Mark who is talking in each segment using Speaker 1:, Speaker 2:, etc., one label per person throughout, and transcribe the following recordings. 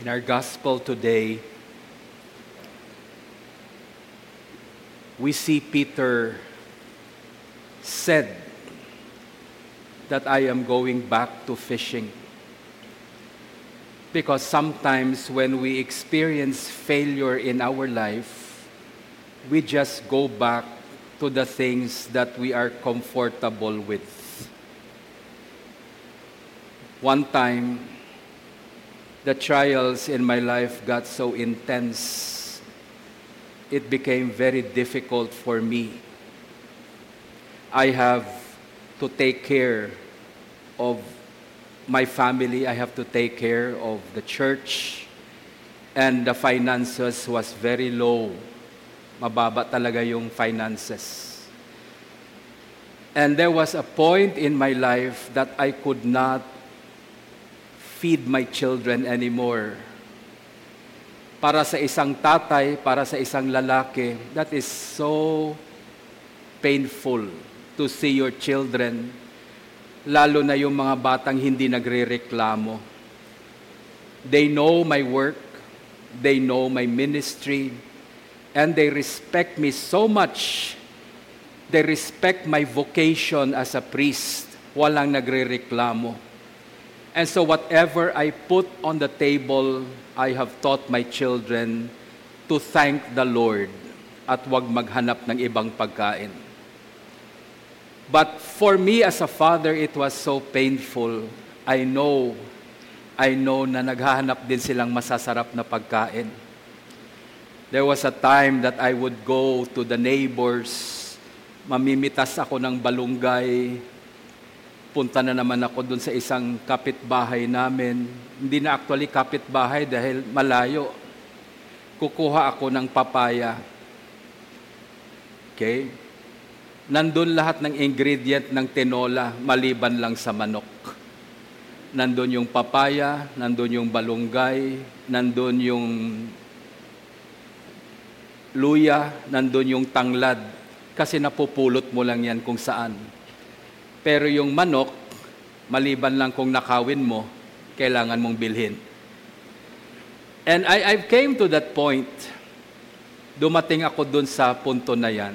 Speaker 1: In our gospel today, we see Peter said that I am going back to fishing. Because sometimes when we experience failure in our life, we just go back to the things that we are comfortable with. One time, the trials in my life got so intense, it became very difficult for me. I have to take care of my family, I have to take care of the church, and the finances was very low. Mababa talaga yung finances. And there was a point in my life that I could not feed my children anymore. Para sa isang tatay, para sa isang lalaki, that is so painful to see your children, lalo na yung mga batang hindi nagrereklamo. They know my work, they know my ministry, and they respect me so much. They respect my vocation as a priest. Walang nagrereklamo. And so whatever I put on the table, I have taught my children to thank the Lord at wag maghanap ng ibang pagkain. But for me as a father, it was so painful. I know na naghahanap din silang masasarap na pagkain. There was a time that I would go to the neighbors, mamimitas ako ng balunggay, punta na naman ako dun sa isang kapitbahay namin. Hindi na actually kapitbahay dahil malayo. Kukuha ako ng papaya. Okay? Nandun lahat ng ingredient ng tinola, maliban lang sa manok. Nandun yung papaya, nandun yung balunggay, nandun yung luya, nandun yung tanglad. Kasi napupulot mo lang yan kung saan. Pero yung manok, maliban lang kung nakawin mo, kailangan mong bilhin. And I came to that point. Dumating ako dun sa punto na yan.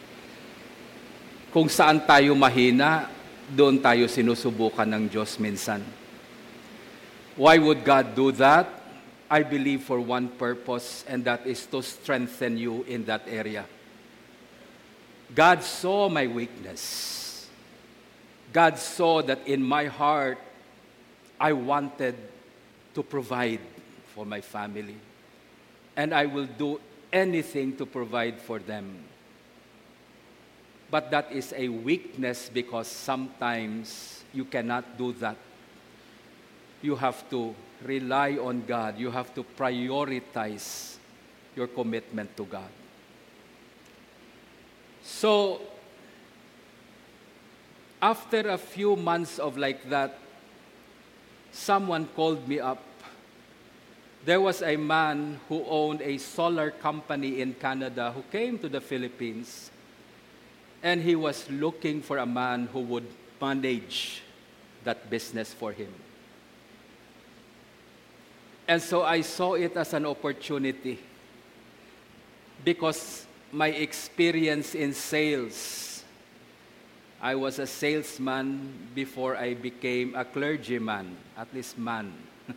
Speaker 1: Kung saan tayo mahina, doon tayo sinusubukan ng Diyos minsan. Why would God do that? I believe for one purpose, and that is to strengthen you in that area. God saw my weakness. God saw that in my heart, I wanted to provide for my family. And I will do anything to provide for them. But that is a weakness because sometimes you cannot do that. You have to rely on God. You have to prioritize your commitment to God. So, after a few months of like that, someone called me up. There was a man who owned a solar company in Canada who came to the Philippines, and he was looking for a man who would manage that business for him. And so I saw it as an opportunity because my experience in sales, I was a salesman before I became a clergyman, at least man.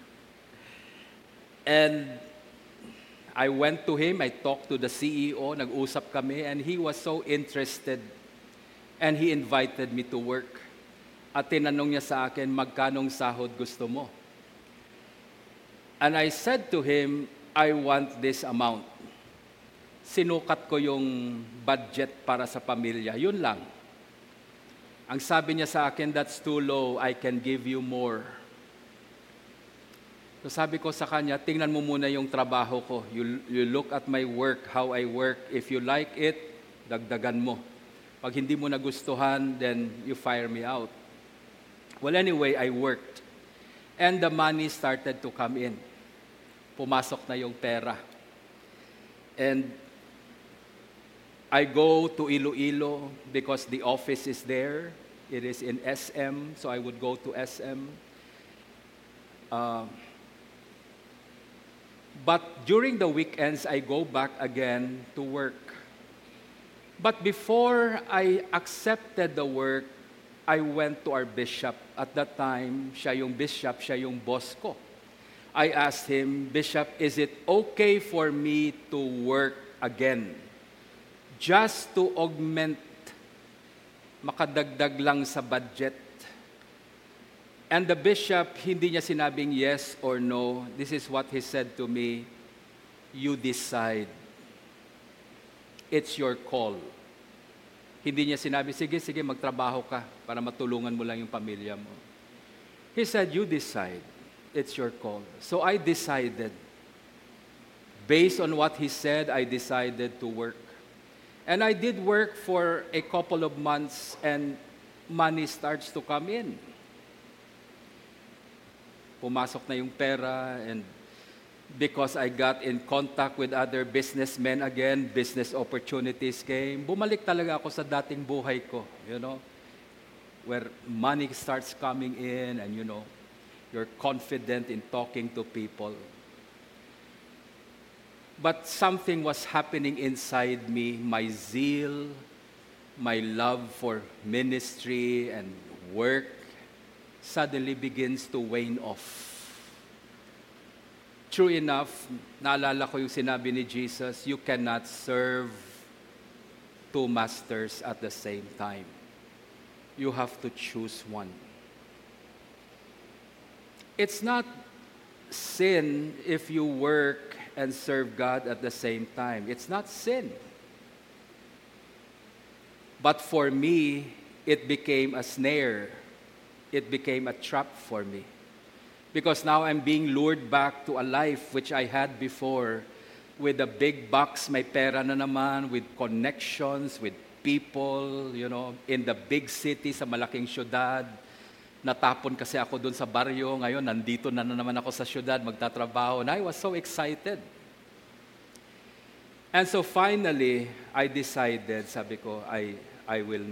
Speaker 1: And I went to him, I talked to the CEO, nag-usap kami, and he was so interested. And he invited me to work. At tinanong niya sa akin, magkanong sahod gusto mo? And I said to him, I want this amount. Sinukat ko yung budget para sa pamilya, yun lang. Ang sabi niya sa akin, that's too low, I can give you more. So sabi ko sa kanya, tingnan mo muna yung trabaho ko. You look at my work, how I work. If you like it, dagdagan mo. Pag hindi mo nagustuhan, then you fire me out. Well, anyway, I worked. And the money started to come in. Pumasok na yung pera. And I go to Iloilo because the office is there. It is in SM, so I would go to SM. But during the weekends, I go back again to work. But before I accepted the work, I went to our bishop. At that time, siya yung bishop, siya yung boss ko. I asked him, Bishop, is it okay for me to work again? Just to augment, makadagdag lang sa budget. And the bishop, hindi niya sinabing yes or no. This is what he said to me, you decide. It's your call. Hindi niya sinabi, sige, magtrabaho ka para matulungan mo lang yung pamilya mo. He said, you decide. It's your call. So I decided. Based on what he said, I decided to work. And I did work for a couple of months and money starts to come in. Pumasok na yung pera, and because I got in contact with other businessmen again, business opportunities came. Bumalik talaga ako sa dating buhay ko, where money starts coming in and you're confident in talking to people. But something was happening inside me. My zeal, my love for ministry and work suddenly begins to wane off. True enough, naalala ko yung sinabi ni Jesus, you cannot serve two masters at the same time. You have to choose one. It's not sin if you work and serve God at the same time. It's not sin. But for me, it became a snare. It became a trap for me. Because now I'm being lured back to a life which I had before with a big box, may pera na naman, with connections, with people, in the big city, sa malaking syudad. Natapon kasi ako doon sa baryo. Ngayon, nandito na naman ako sa syudad, magtatrabaho. And I was so excited. And so finally, I decided, sabi ko, I will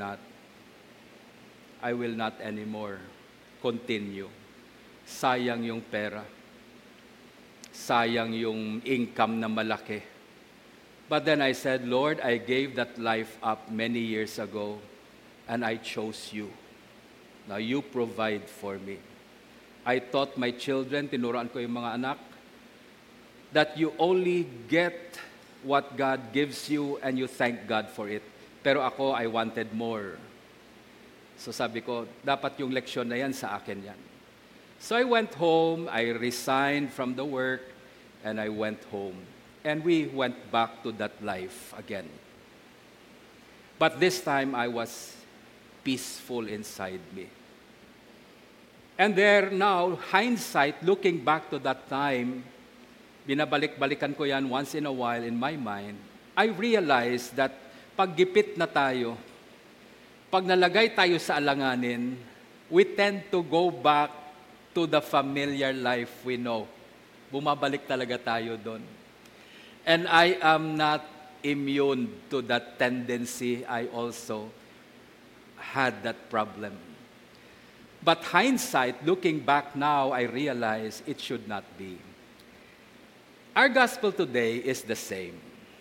Speaker 1: not anymore continue. Sayang yung pera. Sayang yung income na malaki. But then I said, Lord, I gave that life up many years ago, and I chose you. Now you provide for me. I taught my children, tinuruan ko yung mga anak, that you only get what God gives you and you thank God for it. Pero ako, I wanted more. So sabi ko, dapat yung leksyon na yan sa akin yan. So I went home, I resigned from the work, and I went home. And we went back to that life again. But this time, I was peaceful inside me. And there now, hindsight, looking back to that time, binabalik-balikan ko yan once in a while in my mind, I realized that pag gipit na tayo, pag nalagay tayo sa alanganin, we tend to go back to the familiar life we know. Bumabalik talaga tayo doon. And I am not immune to that tendency. I also had that problem. But hindsight, looking back now, I realize it should not be. Our gospel today is the same.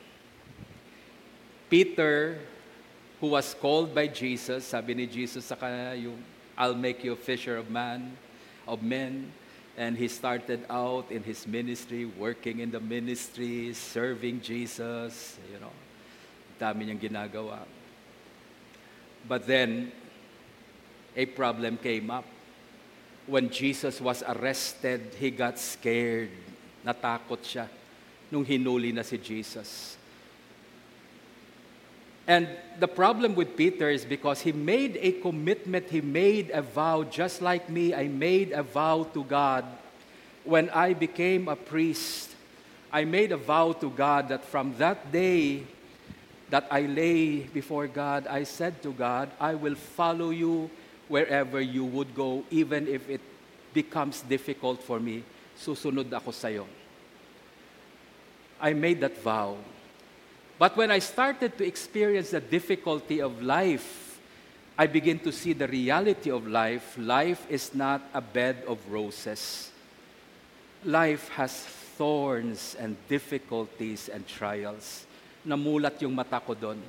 Speaker 1: Peter, who was called by Jesus, sabi ni Jesus sa kanya, I'll make you a fisher of men. And he started out in his ministry, working in the ministry, serving Jesus, dami niyang ginagawa. But then, a problem came up. When Jesus was arrested, he got scared. Natakot siya nung hinuli na si Jesus. And the problem with Peter is because he made a commitment, he made a vow, just like me, I made a vow to God. When I became a priest, I made a vow to God that from that day that I lay before God, I said to God, I will follow you wherever you would go, even if it becomes difficult for me. Susunod ako sa'yo. I made that vow. But when I started to experience the difficulty of life, I begin to see the reality of life. Life is not a bed of roses. Life has thorns and difficulties and trials. Namulat yung mata ko doon.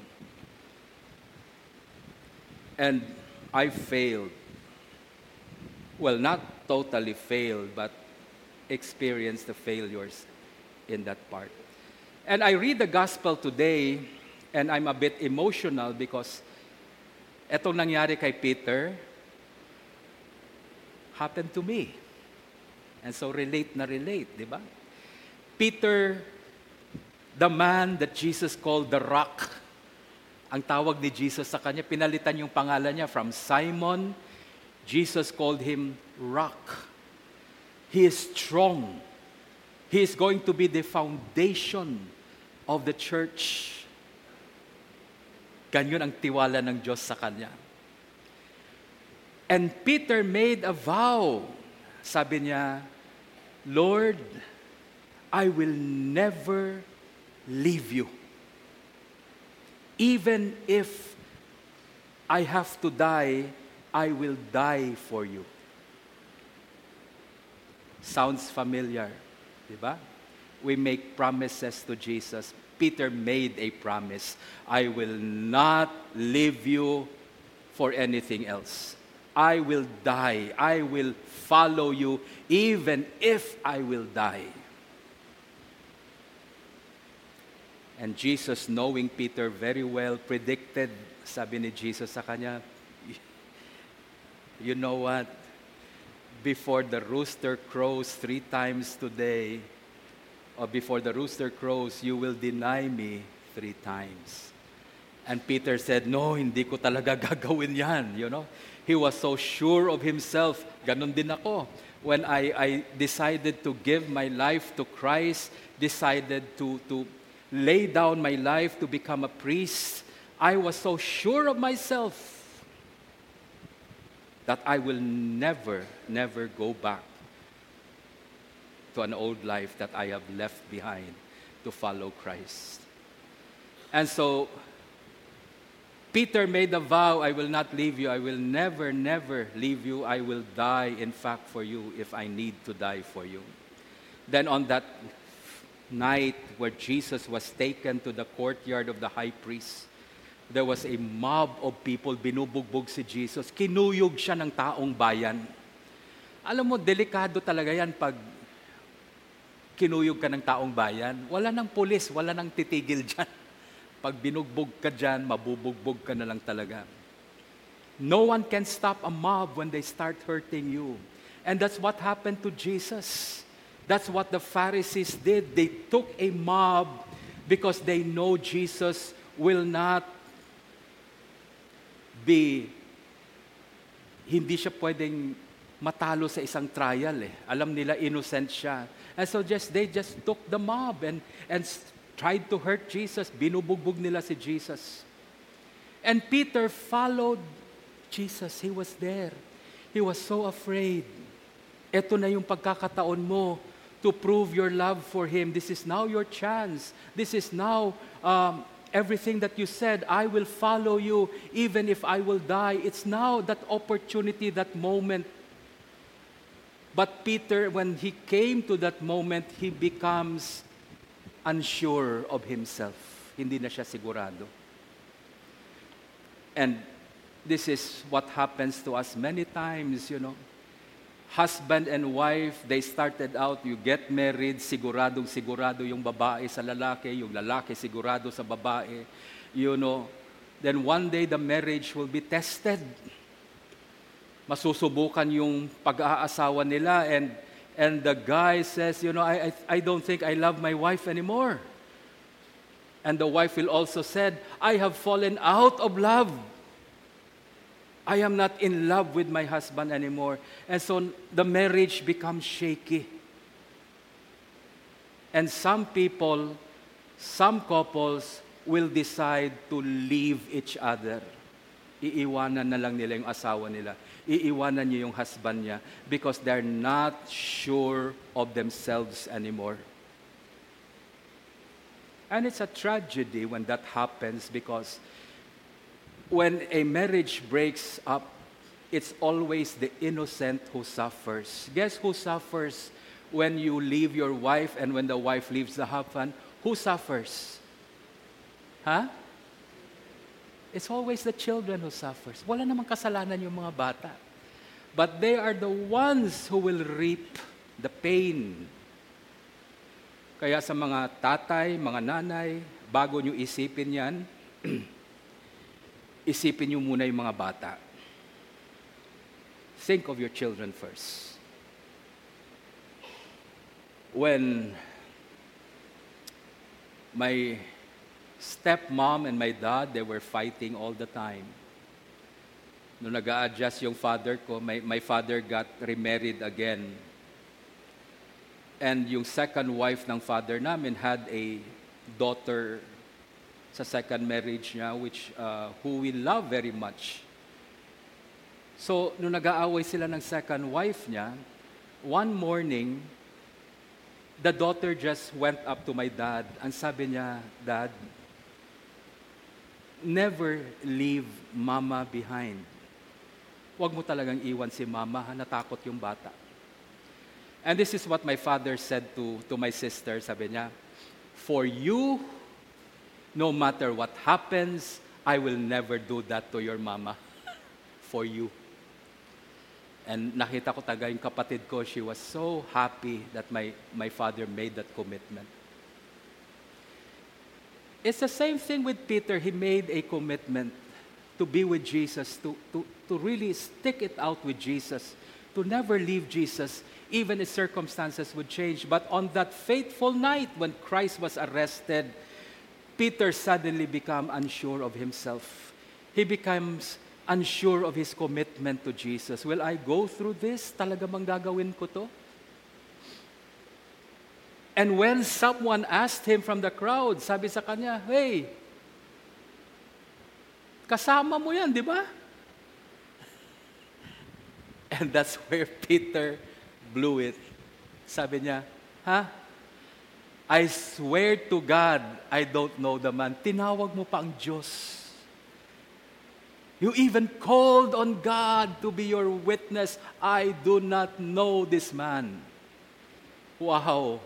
Speaker 1: And I failed. Well, not totally failed, but experienced the failures in that part. And I read the gospel today, and I'm a bit emotional because etong nangyari kay Peter happened to me. And so relate, di ba? Peter, the man that Jesus called the rock, ang tawag ni Jesus sa kanya, pinalitan yung pangalan niya from Simon. Jesus called him rock. He is strong. He is going to be the foundation of the church. Ganyan ang tiwala ng Diyos sa kanya. And Peter made a vow. Sabi niya, Lord, I will never leave you. Even if I have to die, I will die for you. Sounds familiar, di ba? We make promises to Jesus. Peter made a promise. I will not leave you for anything else. I will die. I will follow you even if I will die. And Jesus, knowing Peter very well, predicted, sabi ni Jesus sa kanya, you know what? Before the rooster crows 3 times today, or before the rooster crows, you will deny me 3 times. And Peter said, no, hindi ko talaga gagawin yan, you know. He was so sure of himself. Ganon din ako. When I decided to give my life to Christ, decided to lay down my life to become a priest, I was so sure of myself that I will never go back to an old life that I have left behind to follow Christ. And so, Peter made a vow, I will not leave you, I will never leave you, I will die, in fact, for you if I need to die for you. Then on that night where Jesus was taken to the courtyard of the high priest, there was a mob of people, binubugbog si Jesus, kinuyog siya ng taong bayan. Alam mo, delikado talaga yan pag kinuyog ka ng taong bayan. Wala nang pulis, wala nang titigil dyan. Pag binugbog ka dyan, mabubugbog ka na lang talaga. No one can stop a mob when they start hurting you. And that's what happened to Jesus. That's what the Pharisees did. They took a mob because they know Jesus will not hindi siya pwedeng matalo sa isang trial. Alam nila innocent siya. And so they just took the mob and tried to hurt Jesus. Binubugbog nila si Jesus. And Peter followed Jesus. He was there. He was so afraid. Ito na yung pagkakataon mo to prove your love for Him. This is now your chance. This is now everything that you said, I will follow you even if I will die. It's now that opportunity, that moment. But Peter, when he came to that moment, he becomes unsure of himself. Hindi na siya sigurado. And this is what happens to us many times, you know. Husband and wife, they started out, you get married, siguradong-sigurado yung babae sa lalaki, yung lalaki sigurado sa babae, you know. Then one day, the marriage will be tested. Masusubukan yung pag-aasawa nila and the guy says, you know, I don't think I love my wife anymore. And the wife will also said, I have fallen out of love. I am not in love with my husband anymore. And so the marriage becomes shaky. And some people, some couples will decide to leave each other. Iiwanan na lang nila yung asawa nila. Iiwanan niya yung husband niya because they're not sure of themselves anymore. And it's a tragedy when that happens because when a marriage breaks up, it's always the innocent who suffers. Guess who suffers when you leave your wife and when the wife leaves the husband, who suffers? Huh? It's always the children who suffers. Wala namang kasalanan yung mga bata. But they are the ones who will reap the pain. Kaya sa mga tatay, mga nanay, bago nyo isipin yan, isipin nyo muna yung mga bata. Think of your children first. When my stepmom and my dad, they were fighting all the time. Nung nag-a-adjust yung father ko, my father got remarried again. And yung second wife ng father namin had a daughter sa second marriage niya, who we love very much. So, nung nag-aaway sila ng second wife niya, one morning, the daughter just went up to my dad and sabi niya, "Dad, never leave mama behind. Huwag mo talagang iwan si mama, natakot yung bata." And this is what my father said to my sister, sabi niya, "For you, no matter what happens, I will never do that to your mama." For you. And nakita ko talaga yung kapatid ko, she was so happy that my father made that commitment. It's the same thing with Peter. He made a commitment to be with Jesus, to really stick it out with Jesus, to never leave Jesus, even if circumstances would change. But on that fateful night when Christ was arrested, Peter suddenly became unsure of himself. He becomes unsure of his commitment to Jesus. Will I go through this? Talaga bang gagawin ko to? And when someone asked him from the crowd, sabi sa kanya, "Hey, kasama mo yan, di ba?" And that's where Peter blew it. Sabi niya, "I swear to God, I don't know the man." Tinawag mo pa ang Diyos. You even called on God to be your witness. I do not know this man. Wow.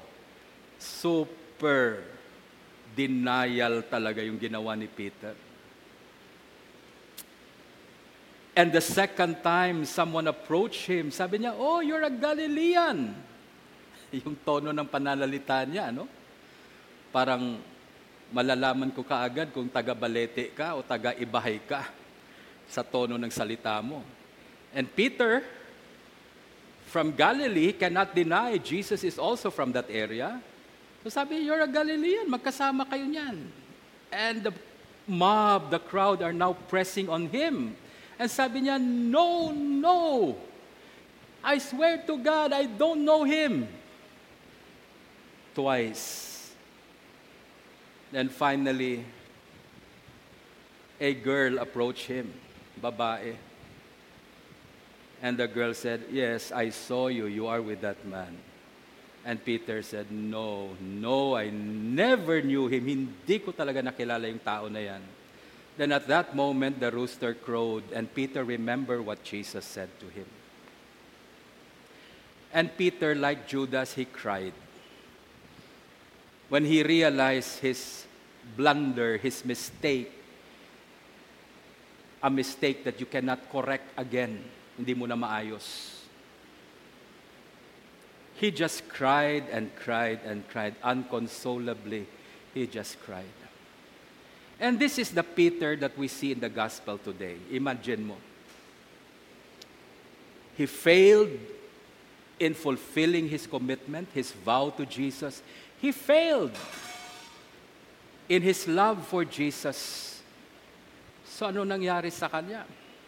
Speaker 1: Super denial talaga yung ginawa ni Peter. And the second time someone approached him, sabi niya, "Oh, you're a Galilean." Yung tono ng pananalita niya, no? Parang malalaman ko kaagad kung taga-Balete ka o taga-Ibahay ka sa tono ng salita mo. And Peter, from Galilee, cannot deny Jesus is also from that area. So sabi, "You're a Galilean, magkasama kayo niyan." And the mob, the crowd are now pressing on him. And sabi niya, "No, no, I swear to God, I don't know him." Twice. Then finally, a girl approached him, babae. And the girl said, "Yes, I saw you. You are with that man." And Peter said, No, I never knew him. Hindi ko talaga nakilala yung tao na yan." Then at that moment, the rooster crowed, and Peter remembered what Jesus said to him. And Peter, like Judas, he cried. When he realized his blunder, his mistake, a mistake that you cannot correct again, hindi mo na maayos. He just cried and cried and cried, unconsolably. He just cried. And this is the Peter that we see in the gospel today. Imagine mo. He failed in fulfilling his commitment, his vow to Jesus. He failed in his love for Jesus. So ano nangyari sa kanya?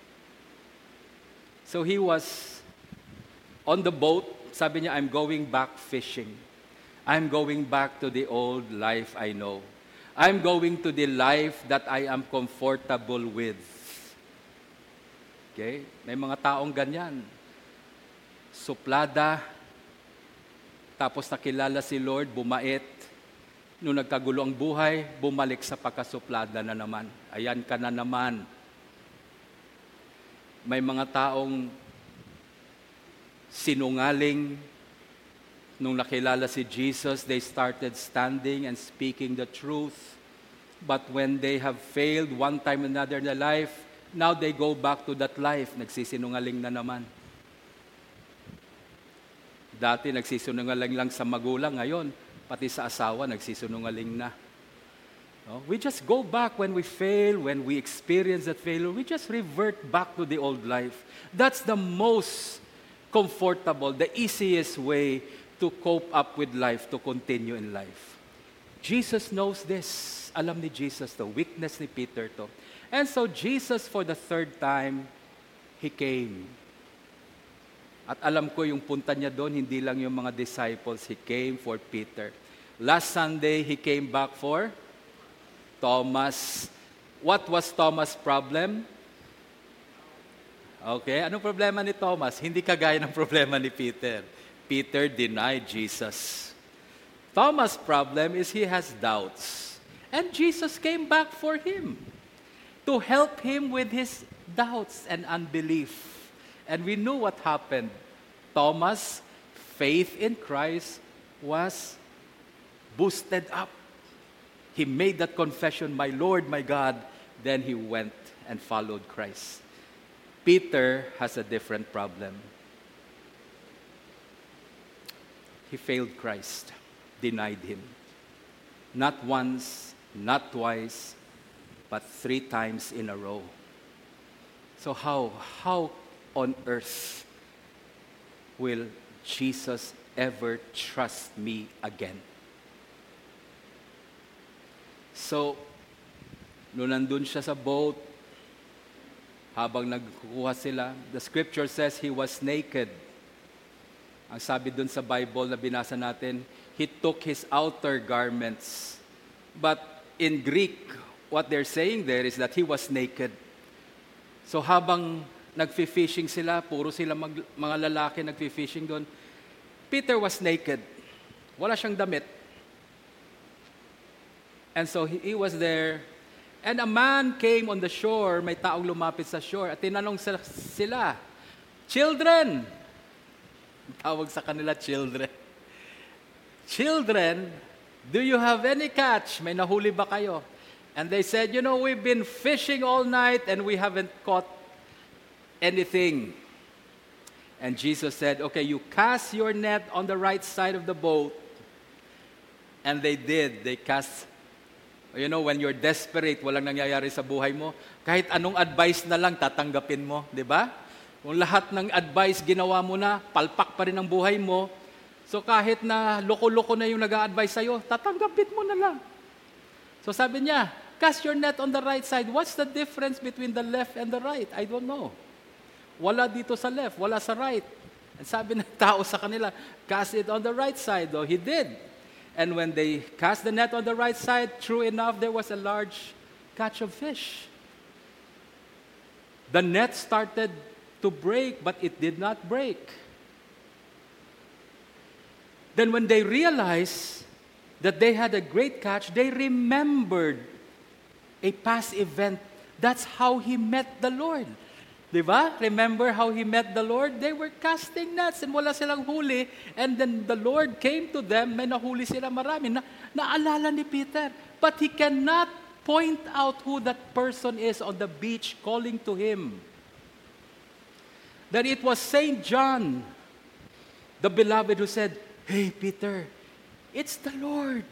Speaker 1: So he was on the boat. Sabi niya, "I'm going back fishing. I'm going back to the old life I know. I'm going to the life that I am comfortable with." Okay? May mga taong ganyan. Suplada, tapos nakilala si Lord, bumait. Nung nagkagulo ang buhay, bumalik sa pagkasuplada na naman. Ayan ka na naman. May mga taong sinungaling, Nung nakilala si Jesus, they started standing and speaking the truth. But when they have failed one time or another in their life, now they go back to that life. Nagsisinungaling na naman. Dati nagsisinungaling lang sa magulang, ngayon pati sa asawa nagsisinungaling na. No? We just go back when we fail, when we experience that failure, we just revert back to the old life. That's the most comfortable, the easiest way to cope up with life, to continue in life. Jesus knows this. Alam ni Jesus to, weakness ni Peter to. And so Jesus, for the third time, He came. At alam ko yung punta niya doon, hindi lang yung mga disciples. He came for Peter. Last Sunday, He came back for Thomas. What was Thomas' problem? Okay, anong problema ni Thomas? Hindi kagaya ng problema ni Peter. Peter denied Jesus. Thomas' problem is he has doubts. And Jesus came back for him to help him with his doubts and unbelief. And we knew what happened. Thomas' faith in Christ was boosted up. He made that confession, my Lord, my God. Then he went and followed Christ. Peter has a different problem. He failed Christ, denied Him. Not once, not twice, but 3 times in a row. So how on earth will Jesus ever trust me again? So, nung nandun siya sa boat, habang nagkukuha sila, the scripture says He was naked. Ang sabi dun sa Bible na binasa natin, He took His outer garments. But in Greek, what they're saying there is that He was naked. So habang nagfi-fishing sila, puro sila mga lalaki nagfi-fishing doon, Peter was naked. Wala siyang damit. And so he was there. And a man came on the shore, may taong lumapit sa shore, at tinanong sila, "Children," tawag sa kanila, children. "Children, do you have any catch? May nahuli ba kayo?" And they said, "We've been fishing all night and we haven't caught anything." And Jesus said, "Okay, you cast your net on the right side of the boat." And they did. They cast. When you're desperate, walang nangyayari sa buhay mo, kahit anong advice na lang tatanggapin mo, di ba? Kung lahat ng advice ginawa mo na, palpak pa rin ang buhay mo, so kahit na loko-loko na yung nag-a-advise sa'yo, tatanggapin mo na lang. So sabi niya, cast your net on the right side. What's the difference between the left and the right? I don't know. Wala dito sa left, wala sa right. And sabi ng tao sa kanila, cast it on the right side. Though he did. And when they cast the net on the right side, true enough, there was a large catch of fish. The net started to break, but it did not break. Then when they realized that they had a great catch, they remembered a past event. That's how he met the Lord. Diba? Remember how he met the Lord? They were casting nets and wala silang huli. And then the Lord came to them, may nahuli sila marami. Naalala ni Peter. But he cannot point out who that person is on the beach calling to him. That it was Saint John, the beloved, who said, "Hey, Peter, it's the Lord."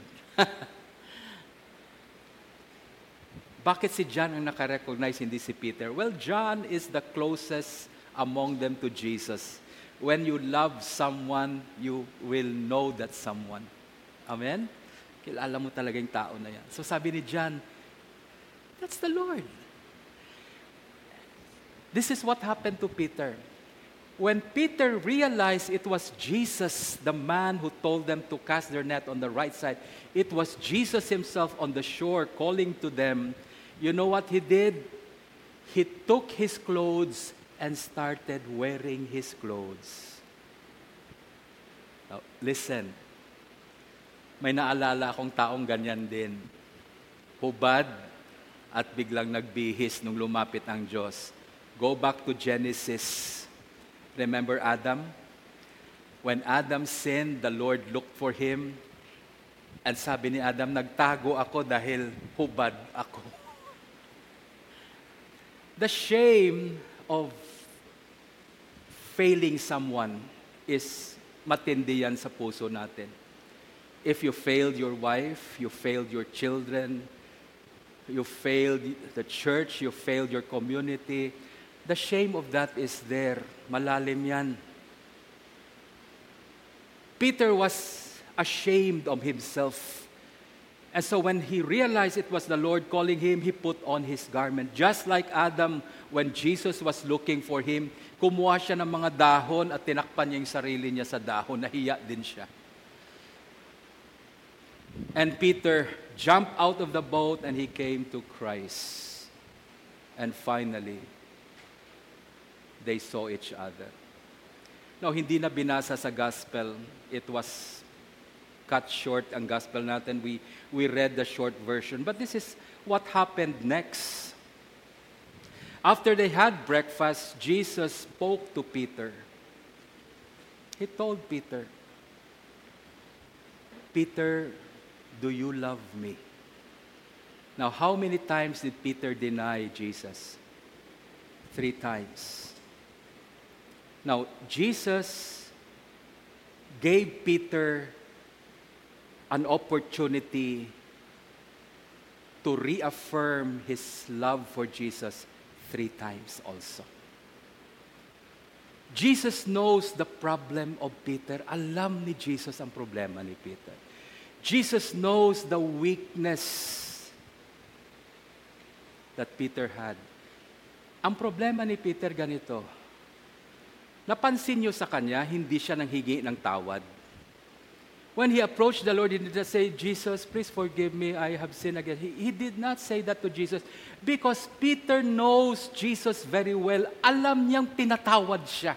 Speaker 1: Bakit si John ang nakarecognize, hindi si Peter? Well, John is the closest among them to Jesus. When you love someone, you will know that someone. Amen? Kilala mo talaga yung tao na yan. So sabi ni John, that's the Lord. This is what happened to Peter. When Peter realized it was Jesus, the man who told them to cast their net on the right side, it was Jesus himself on the shore calling to them. You know what he did? He took his clothes and started wearing his clothes. Now, listen. May naalala akong taong ganyan din. Hubad at biglang nagbihis nung lumapit ang Diyos. Go back to Genesis. Remember Adam? When Adam sinned, the Lord looked for him. And sabi ni Adam, nagtago ako dahil hubad ako. The shame of failing someone is matindi yan sa puso natin. If you failed your wife, you failed your children, you failed the church, you failed your community, the shame of that is there. Malalim yan. Peter was ashamed of himself. And so when he realized it was the Lord calling him, he put on his garment. Just like Adam, when Jesus was looking for him, kumuha siya ng mga dahon at tinakpan niya yung sarili niya sa dahon. Nahiya din siya. And Peter jumped out of the boat and he came to Christ. And finally, they saw each other. Now, hindi na binasa sa gospel. It was cut short ang gospel natin. We read the short version. But this is what happened next. After they had breakfast, Jesus spoke to Peter. He told Peter, Peter, do you love me? Now, how many times did Peter deny Jesus? 3 times. Now, Jesus gave Peter an opportunity to reaffirm his love for Jesus 3 times also. Jesus knows the problem of Peter. Alam ni Jesus ang problema ni Peter. Jesus knows the weakness that Peter had. Ang problema ni Peter ganito. Napansin niyo sa kanya, hindi siya nanghingi ng tawad. When he approached the Lord, he did not say, Jesus, please forgive me, I have sinned again. He did not say that to Jesus because Peter knows Jesus very well. Alam niyang tinatawad siya.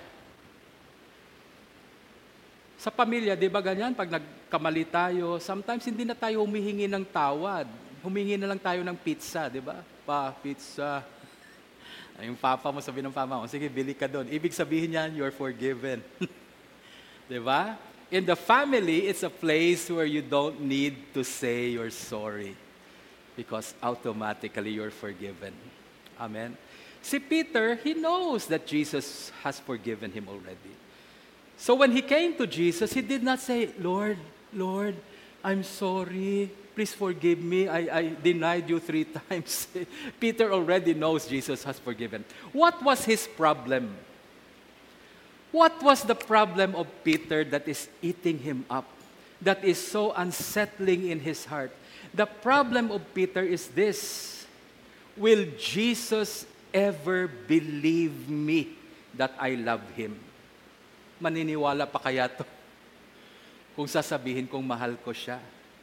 Speaker 1: Sa pamilya, di ba ganyan? Pag nagkamali tayo, sometimes hindi na tayo humihingi ng tawad. Humingi na lang tayo ng pizza, di ba? Pizza. Yung papa mo, sabi ng papa mo, sige, bili ka doon. Ibig sabihin niyan, you're forgiven. Di ba? In the family, it's a place where you don't need to say you're sorry because automatically you're forgiven. Amen? Si Peter, he knows that Jesus has forgiven him already. So when he came to Jesus, he did not say, Lord, I'm sorry. Please forgive me. I denied you 3 times. Peter already knows Jesus has forgiven. What was his problem? What was the problem of Peter that is eating him up, that is so unsettling in his heart? The problem of Peter is this: will Jesus ever believe me that I love him? Maniniwala pa kaya to kung sasabihin kong mahal ko siya?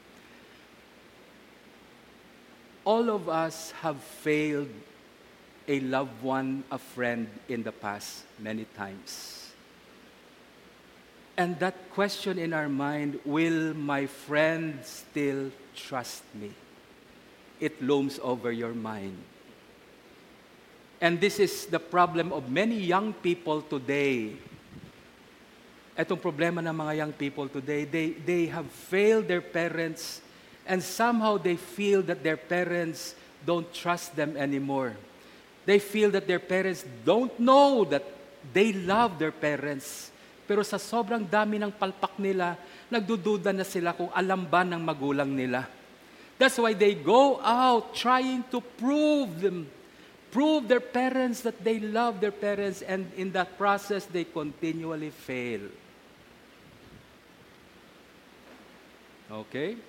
Speaker 1: All of us have failed a loved one, a friend in the past many times. And that question in our mind, will my friend still trust me? It looms over your mind. And this is the problem of many young people today. Itong problema ng mga young people today, they have failed their parents and somehow they feel that their parents don't trust them anymore. They feel that their parents don't know that they love their parents. Pero sa sobrang dami ng palpak nila, nagdududa na sila kung alam ba ng magulang nila. That's why they go out trying to prove their parents that they love their parents, and in that process, they continually fail. Okay?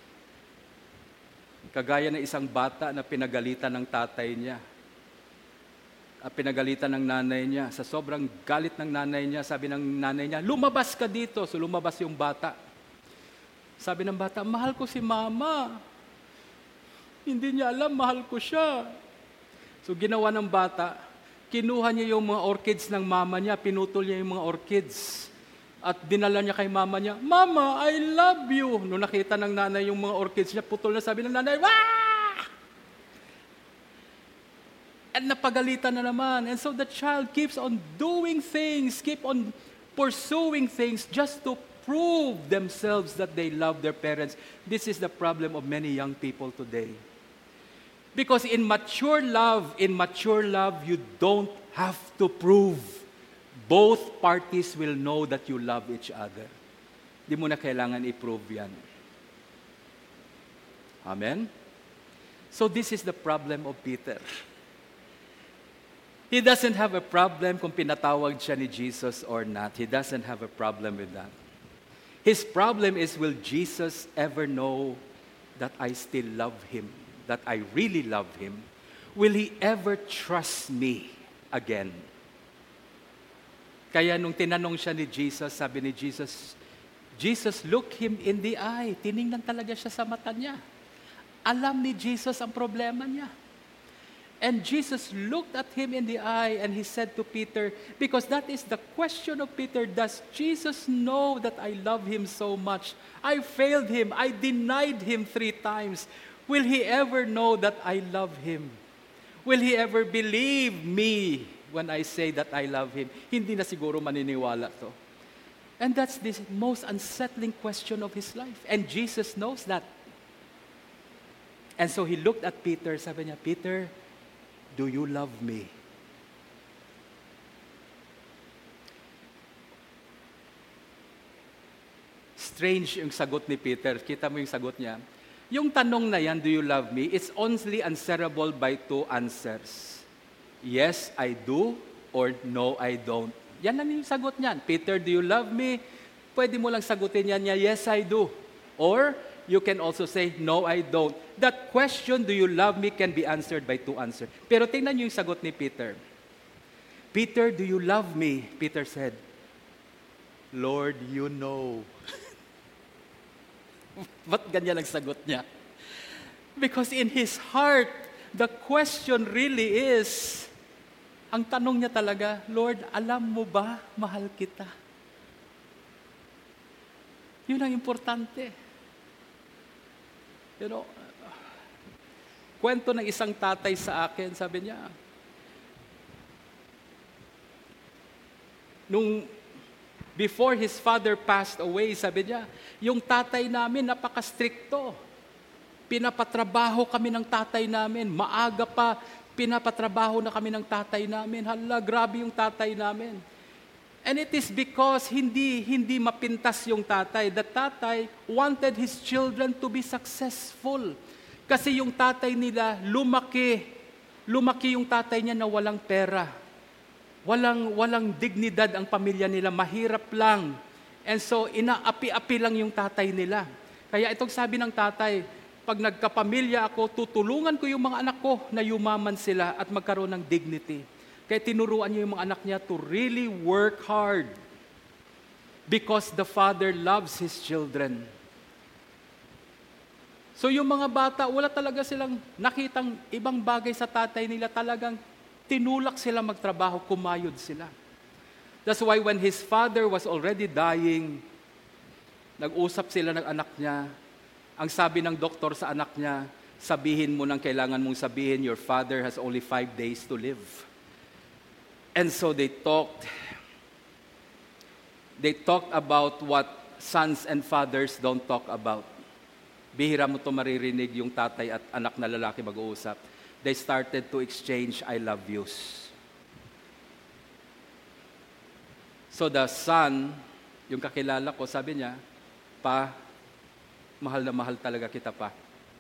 Speaker 1: Kagaya ng isang bata na pinagalitan ng tatay niya. Pinagalitan ng nanay niya. Sa sobrang galit ng nanay niya, sabi ng nanay niya, lumabas ka dito. So lumabas yung bata. Sabi ng bata, mahal ko si mama. Hindi niya alam, mahal ko siya. So ginawa ng bata, kinuha niya yung mga orchids ng mama niya, pinutol niya yung mga orchids. At dinala niya kay mama niya, Mama, I love you. Nung nakita ng nanay yung mga orchids niya, putol na, sabi ng nanay, wah! And napagalitan na naman. And so the child keeps on doing things, keep on pursuing things just to prove themselves that they love their parents. This is the problem of many young people today. Because in mature love, you don't have to prove. Both parties will know that you love each other. Di mo na kailangan i-prove yan. Amen? So this is the problem of Peter. He doesn't have a problem kung pinatawag siya ni Jesus or not. He doesn't have a problem with that. His problem is, will Jesus ever know that I still love him, that I really love him? Will he ever trust me again? Kaya nung tinanong siya ni Jesus, sabi ni Jesus, Jesus looked him in the eye. Tiningnan talaga siya sa mata niya. Alam ni Jesus ang problema niya. And Jesus looked at him in the eye and he said to Peter, because that is the question of Peter, does Jesus know that I love him so much? I failed him. I denied him 3 times. Will he ever know that I love him? Will he ever believe me when I say that I love him? Hindi na siguro maniniwala to. And that's the most unsettling question of his life. And Jesus knows that. And so he looked at Peter, sabi niya, Peter, do you love me? Strange yung sagot ni Peter. Kita mo yung sagot niya. Yung tanong na yan, do you love me? It's only answerable by 2 answers. Yes, I do, or no, I don't. Yan lang yung sagot niyan. Peter, do you love me? Pwede mo lang sagutin yan niya, yes, I do. Or, you can also say, no, I don't. That question, do you love me, can be answered by 2 answers. Pero tingnan niyo yung sagot ni Peter. Peter, do you love me? Peter said, Lord, you know. Ba't ganyan ang sagot niya? Because in his heart, the question really is, ang tanong niya talaga, Lord, alam mo ba, mahal kita? Yun ang importante. You know, kwento ng isang tatay sa akin, sabi niya, before his father passed away, sabi niya, yung tatay namin napaka-stricto. Pinapatrabaho kami ng tatay namin. Maaga pa, pinapatrabaho na kami ng tatay namin. Hala, grabe yung tatay namin. And it is because hindi mapintas yung tatay. The tatay wanted his children to be successful. Kasi yung tatay nila, lumaki yung tatay niya na walang pera. Walang dignidad ang pamilya nila, mahirap lang. And so, inaapi-api lang yung tatay nila. Kaya itong sabi ng tatay, pag nagkapamilya ako, tutulungan ko yung mga anak ko na yumaman sila at magkaroon ng dignity. Kaya tinuruan niyo yung mga anak niya to really work hard because the father loves his children. So yung mga bata, wala talaga silang nakitang ibang bagay sa tatay nila, talagang tinulak sila magtrabaho, kumayod sila. That's why when his father was already dying, nag-usap sila ng anak niya. Ang sabi ng doktor sa anak niya, sabihin mo nang kailangan mong sabihin, your father has only 5 days to live. And so they talked about what sons and fathers don't talk about. Bihira mo ito maririnig yung tatay at anak na lalaki mag-uusap. They started to exchange I love yous. So the son, yung kakilala ko, sabi niya, Pa, mahal na mahal talaga kita, Pa.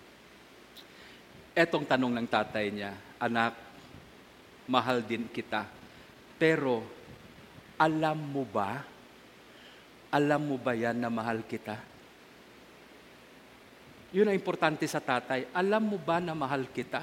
Speaker 1: Etong tanong ng tatay niya, anak, mahal din kita. Pero, alam mo ba yan na mahal kita? Yun ang importante sa tatay. Alam mo ba na mahal kita?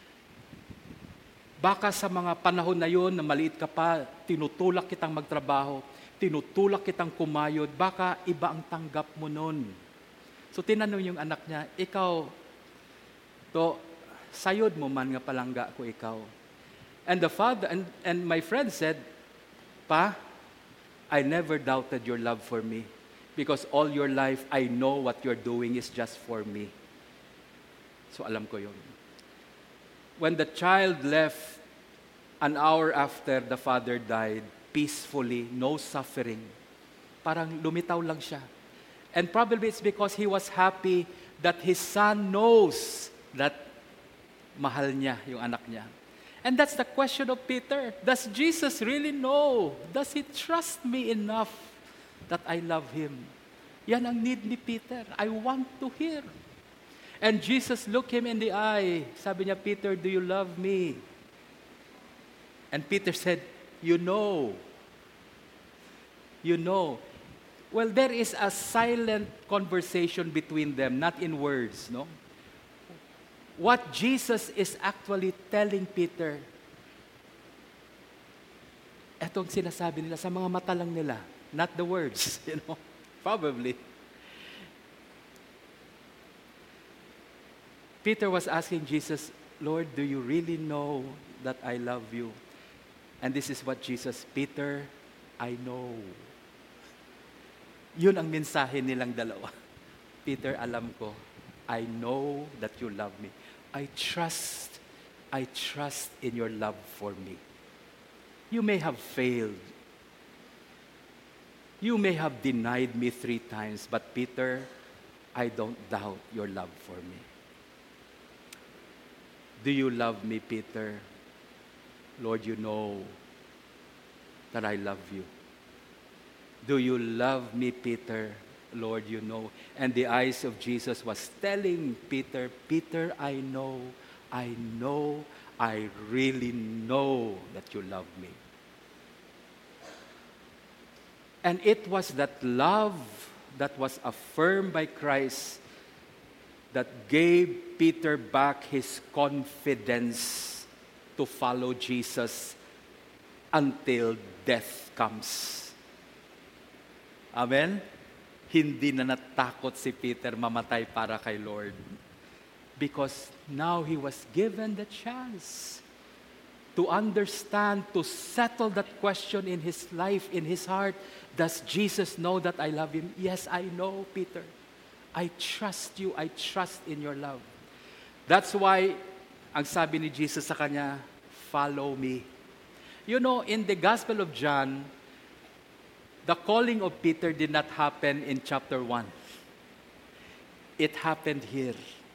Speaker 1: Baka sa mga panahon na yun, na maliit ka pa, tinutulak kitang magtrabaho, tinutulak kitang kumayod, baka iba ang tanggap mo nun. So tinanong yung anak niya, ikaw, to, sayod mo man nga palangga ko ikaw. And the father, and my friend said, Pa, I never doubted your love for me. Because all your life, I know what you're doing is just for me. So alam ko yun. When the child left, an hour after the father died, peacefully, no suffering, Parang lumitaw lang siya. And probably it's because he was happy that his son knows that mahal niya yung anak niya. And that's the question of Peter. Does Jesus really know? Does he trust me enough that I love him? Yan ang need ni Peter. I want to hear. And Jesus looked him in the eye. Sabi niya, Peter, do you love me? And Peter said, you know. You know. Well, there is a silent conversation between them, not in words, no? What Jesus is actually telling Peter, etong sinasabi nila, sa mga mata lang nila, not the words, probably. Peter was asking Jesus, Lord, do you really know that I love you? And this is what Jesus, Peter, I know. Yun ang mensahe nilang dalawa. Peter, alam ko, I know that you love me. I trust in your love for me. You may have failed. You may have denied me 3 times, but Peter, I don't doubt your love for me. Do you love me, Peter? Lord, you know that I love you. Do you love me, Peter? Lord, you know. And the eyes of Jesus was telling Peter, Peter, I know, I really know that you love me. And it was that love that was affirmed by Christ that gave Peter back his confidence to follow Jesus until death comes. Amen? Hindi na natakot si Peter mamatay para kay Lord. Because now he was given the chance to understand, to settle that question in his life, in his heart. Does Jesus know that I love him? Yes, I know, Peter. I trust you. I trust in your love. That's why, ang sabi ni Jesus sa kanya, follow me. You know, in the Gospel of John, the calling of Peter did not happen in chapter 1. It happened here.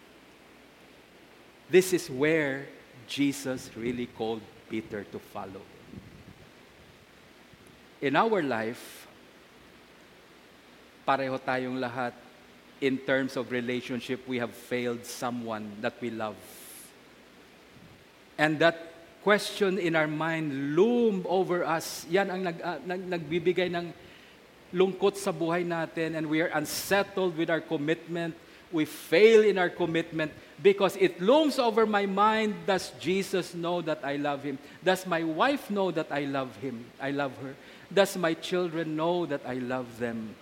Speaker 1: This is where Jesus really called Peter to follow. In our life, pareho tayong lahat. In terms of relationship, we have failed someone that we love. And that question in our mind loom over us. Yan ang nagbibigay ng lungkot sa buhay natin, and we are unsettled with our commitment. We fail in our commitment because it looms over my mind. Does Jesus know that I love him? Does my wife know that I love him? I love her. Does my children know that I love them?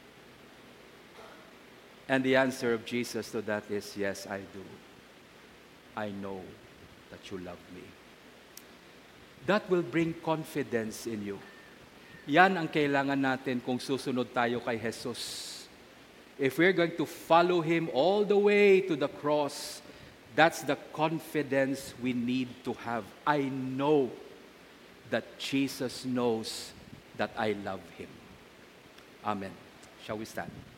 Speaker 1: And the answer of Jesus to that is, yes, I do. I know that you love me. That will bring confidence in you. Yan ang kailangan natin kung susunod tayo kay Jesus. If we're going to follow him all the way to the cross, that's the confidence we need to have. I know that Jesus knows that I love him. Amen. Shall we stand?